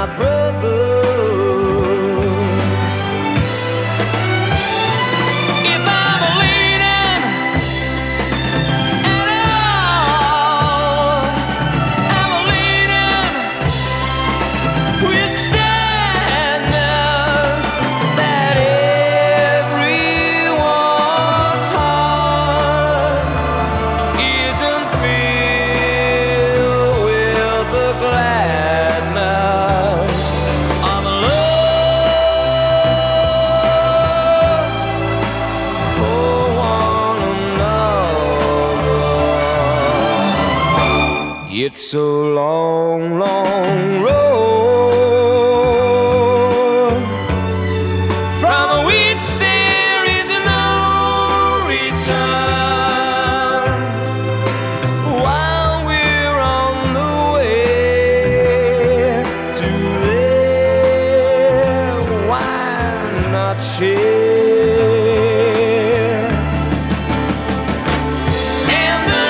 my brother. If I'm leaning at all, I'm leaning with sadness that everyone's heart isn't filled with the gladness of love for one another. It's a long, long road from which there is no return. While we're on the way to there, why not share? And the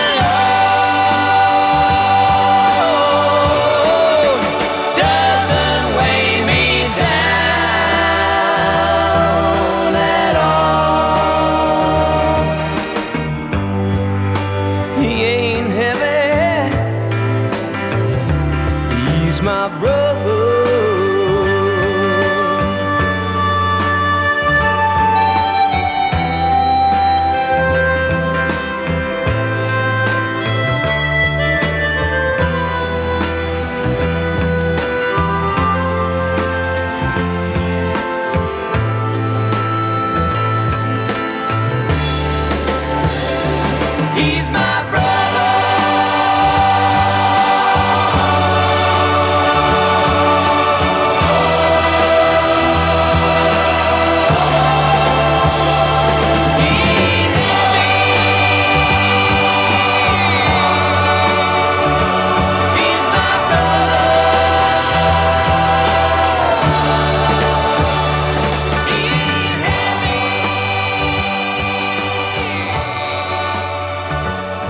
road doesn't weigh me down at all. He ain't heavy, he's my brother. He's my brother. He's my brother. He's heavy.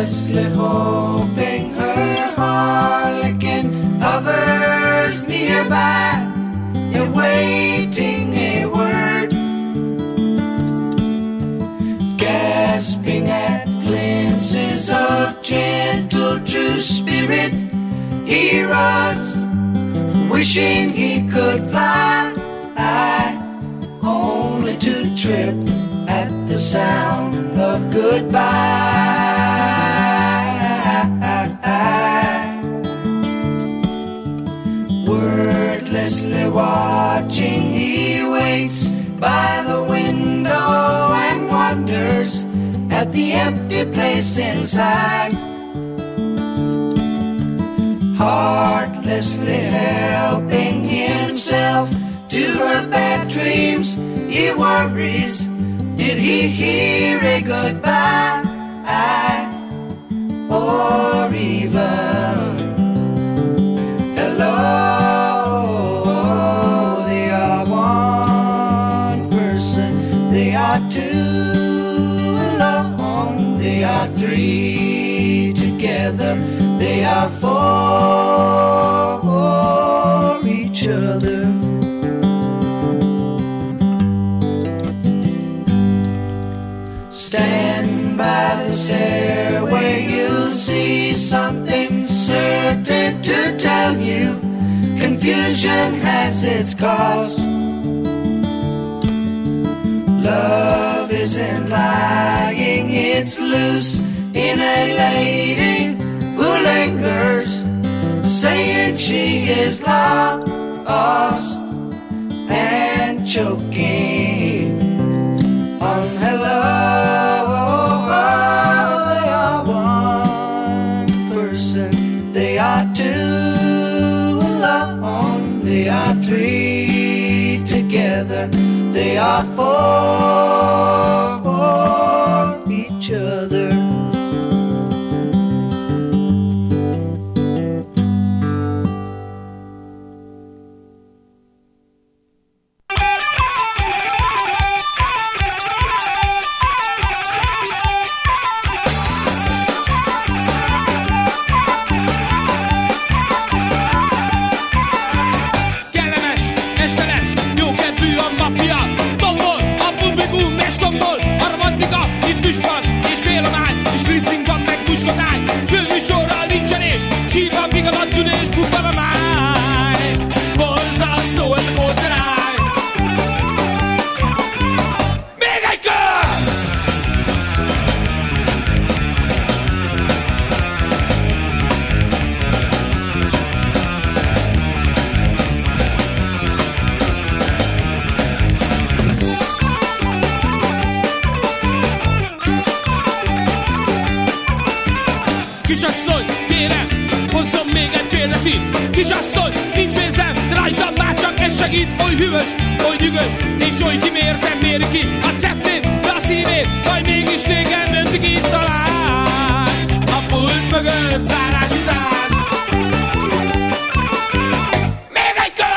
wordlessly hoping her harlequin hovers nearby, awaiting a word, gasping at glimpses of gentle true spirit. He runs, wishing he could fly, only to trip at the sound of goodbye. Wordlessly watching, he waits by the window and wonders at the empty place inside. Heartlessly helping himself to her bad dreams, he worries, did he hear a goodbye? Or even hello? They are one person, they are two alone, they are three together, they are for each other. Stand by the stairway, you'll see something certain to tell you. Confusion has its cost. Love isn't lying, it's loose in a lady who lingers, saying she is lost and choking on hello. They are one person, they are two alone, they are three together, they are for each other. Főműsorral nincsenés, sírva még a nagy tűnés, puffan a máj. Borzasztó ez a kóceráj. Még egy kör! Kisasszony, kérem, hozzon még egy példafilm. Kisasszony, nincs pénzem, de rajtam már csak ez segít. Oly hűvös, oly nyűgös, és oly kimértem méri ki a ceptét, de a szívét, vagy mégis régen mentik itt talán. A pult mögött zárás után. Még egy kör!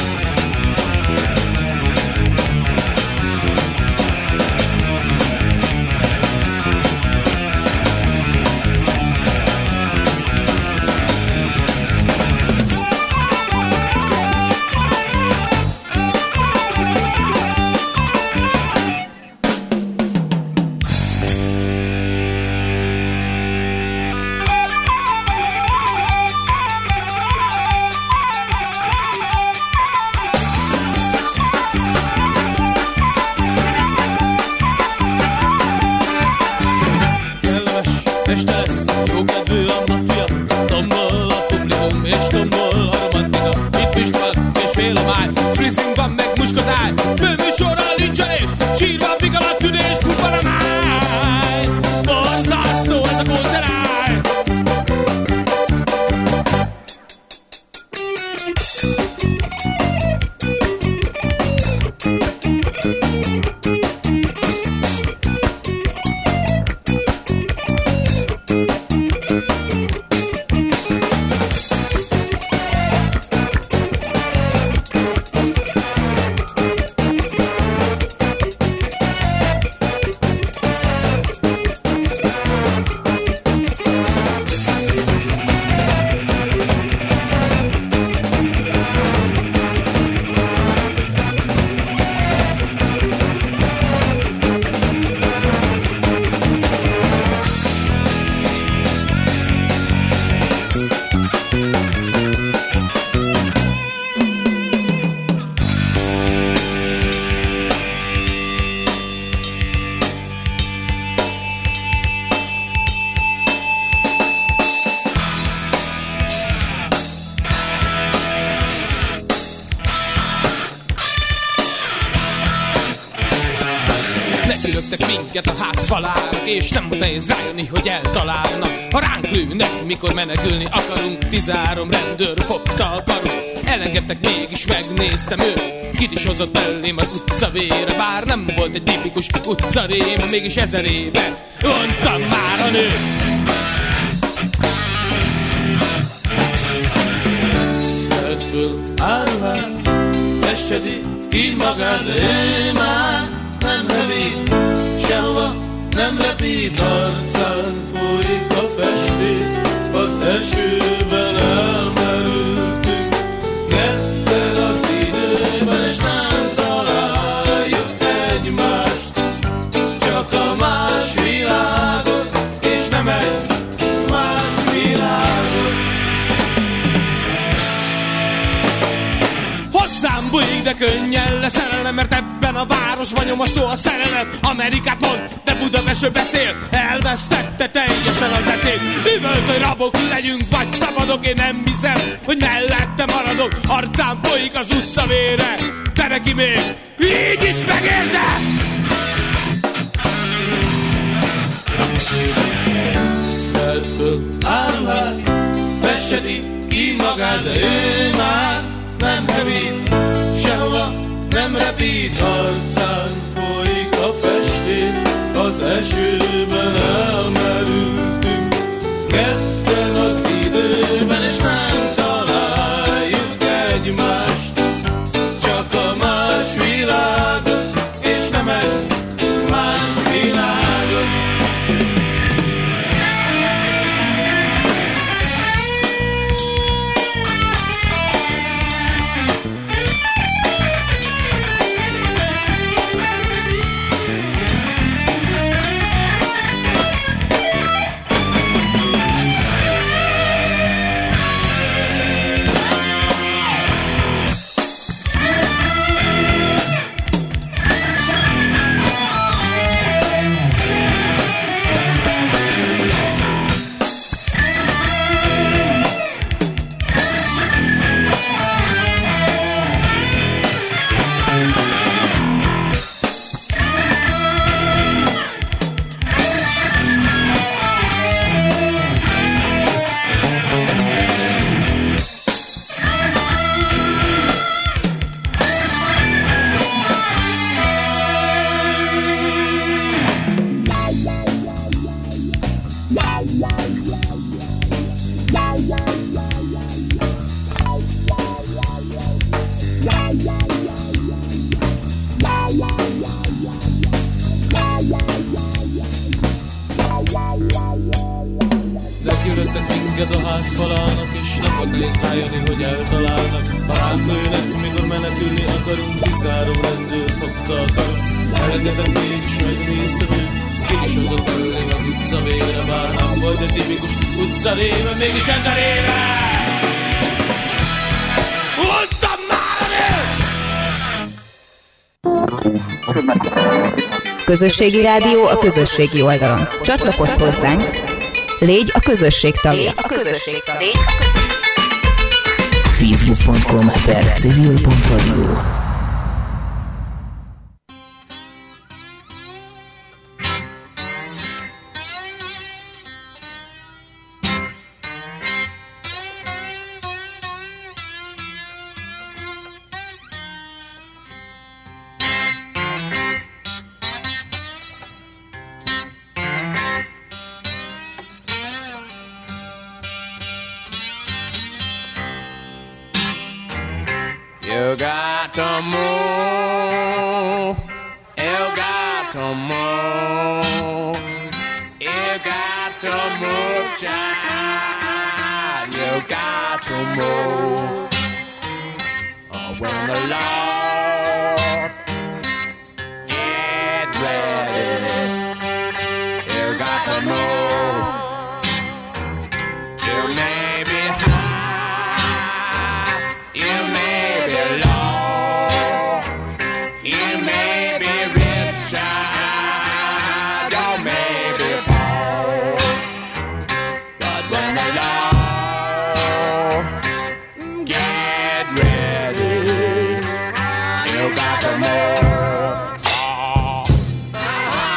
Főműsorral nincsenés, sírva vigad a tűnés, puffan a máj. Borzasztó ez a kóceráj. lekülöttek minket a ház falának, és nem nehéz rájönni, hogy eltalálnak. Ha ránk lőnek, mikor menekülni akarunk, 13 rendőr fogta a karunk. Elengedtek, mégis megnéztem őt, kit is hozott belém az utcavére. Bár nem volt egy tipikus utcaréma, mégis 1000 éve mondtam már a nőt. Vedd föl áruhát, fessedi így magát, de ő már nem hevít, sehova nem repít, arcán folyik a festék, az esőben elmerültünk, ketten az időben, és nem találjuk egymást, csak a más világot, és nem egy más világot. Hozzám bújik, de könnyen leszerelem, mert ebben a városban nyomasztó a szerelem. Amerikát mond, de Budapestről beszél, elvesztette teljesen az eszét. Üvölt, hogy rabok legyünk, vagy szabadok, én nem hiszem, hogy mellette maradok. Arcán folyik az utca vére, de neki még így is megérte. Vedd föl áruhát, fessedi így magát, de ő már nem hevít, sehova nem repít, arcán folyik a festék, az esőben elmerültünk, ketten az időben, és nem találjuk egymást, csak a más világot, és nem egy más világot. Lekülöttek minket a ház falának, és nem volt nehéz rájönni, hogy eltalálnak. Ha ránk lőnek, mikor menekülni akarunk, 13 rendőr fogta a karunk. Elengedett, mégis megnéztem őt, ki is hozott belőlem az utca vére. Bár nem volt egy tipikus utcaréve, mégis 1000 éve mondtam már a nőt! Közösségi rádió a közösségi oldalon. Csatlakozz hozzánk! Légy a közösség tagja. Facebook.com/civil.radio. You got to move. You got to move. You got to move, child. You got to move. Oh, when the Lord get ready, you got to move. You may be high, you may be low, you may be rich, child, you may be poor, but when the Lord get ready, you got to move. Oh.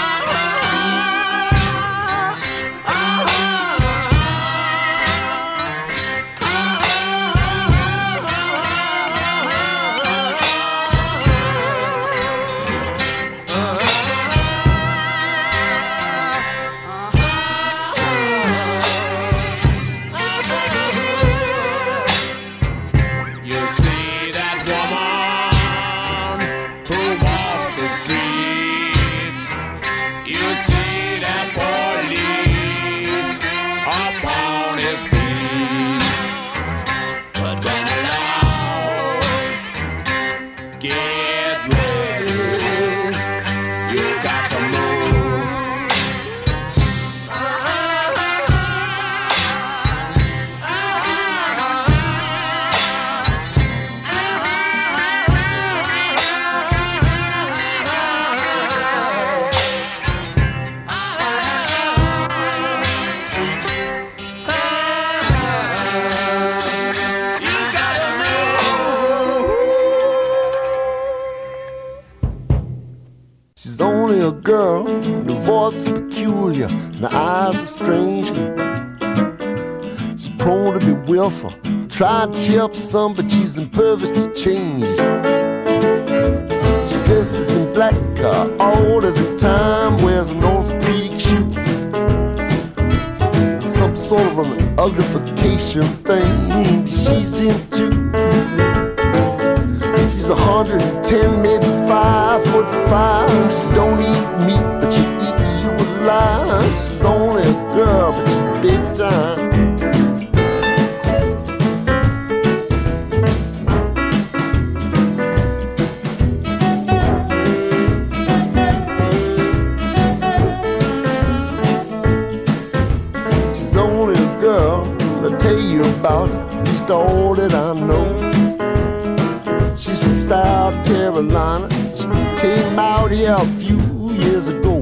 only a girl, the voice is peculiar, and the eyes are strange. She's prone to be willful, try to cheer up some, but she's impervious to change. She dresses in black all of the time, wears an orthopedic shoe, some sort of an uglification thing she's into. She's 110, maybe 5'5". She don't eat meat, but she eat you alive. She's only a girl, but she's big time. She's only a girl, I'll tell you about her, at least all that I know. She's from South Carolina. She came out here a few years ago.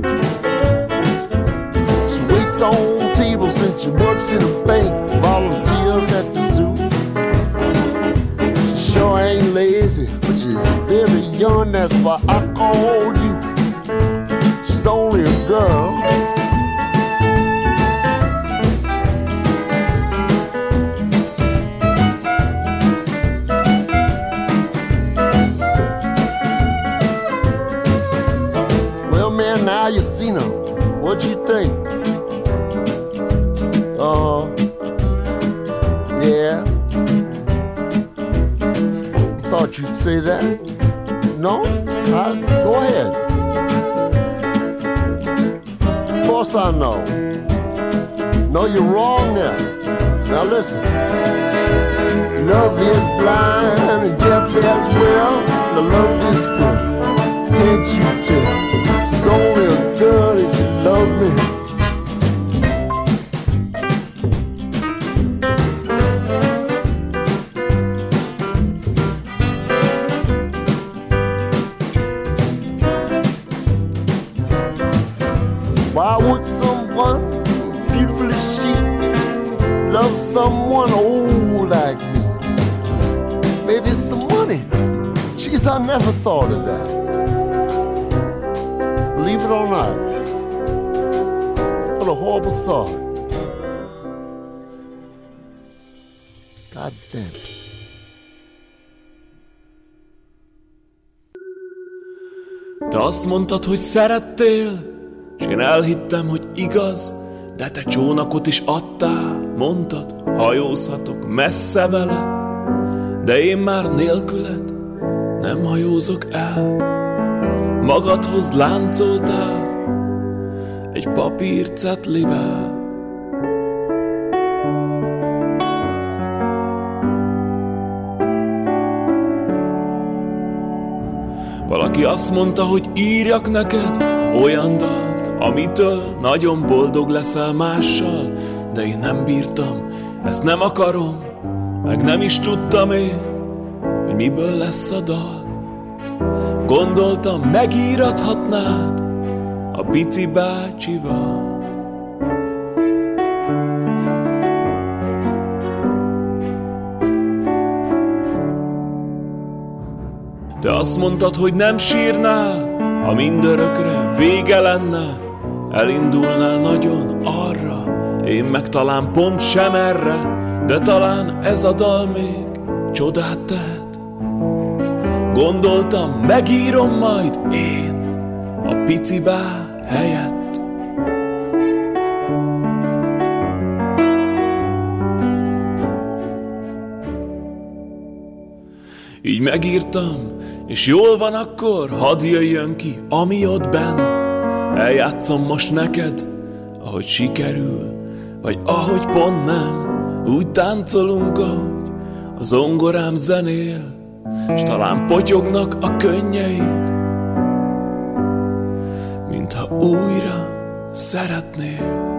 She waits on tables and she works in a bank, volunteers at the zoo. She sure ain't lazy, but she's very young, that's why I called you. She's only a girl. Now you seen her, what'd you think? Yeah. Thought you'd say that. No? Go ahead. Of course I know. No, you're wrong now. Now listen. Love is blind and deaf as well. The love is good. Can't you tell? She's only a girl and she loves me. Why would someone beautiful as she love someone old like me? Maybe it's the money. Jeez, I never thought of that. Believe it or not, what a horrible thought. God damn it. Te azt mondtad, hogy szerettél, s én elhittem, hogy igaz, de te csónakot is adtál, mondtad, hajózhatok messze vele, de én már nélküled nem hajózok el. Magadhoz láncoltál egy papírcetlivel. Valaki azt mondta, hogy írjak neked olyan dalt, amitől nagyon boldog leszel mással, de én nem bírtam, ezt nem akarom, meg nem is tudtam én, hogy miből lesz a dal. Gondoltam, megírathatnád a pici bácsival. De azt mondtad, hogy nem sírnál, ha mindörökre vége lenne, elindulnál nagyon arra, én meg talán pont sem erre, de talán ez a dal még csodát tehet. Gondoltam, megírom majd én a pici bá helyett. Így megírtam, és jól van akkor, hadd jöjjön ki, ami ott benn. Eljátszom most neked, ahogy sikerül, vagy ahogy pont nem. Úgy táncolunk, ahogy a zongorám zenél, s talán potyognak a könnyeid, mintha újra szeretnél.